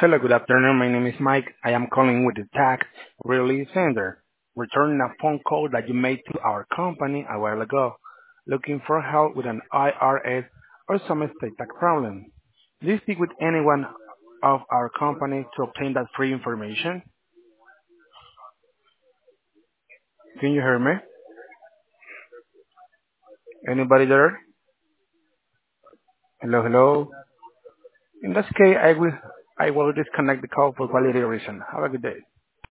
Hello, good afternoon. My name is Mike. I am calling with the tax relief center, returning a phone call that you made to our company a while ago, looking for help with an IRS or some estate tax problem. Do you speak with anyone of our company to obtain that free information? Can you hear me? Anybody there? Hello, hello. In that case, I will disconnect the call for quality reason. Have a good day.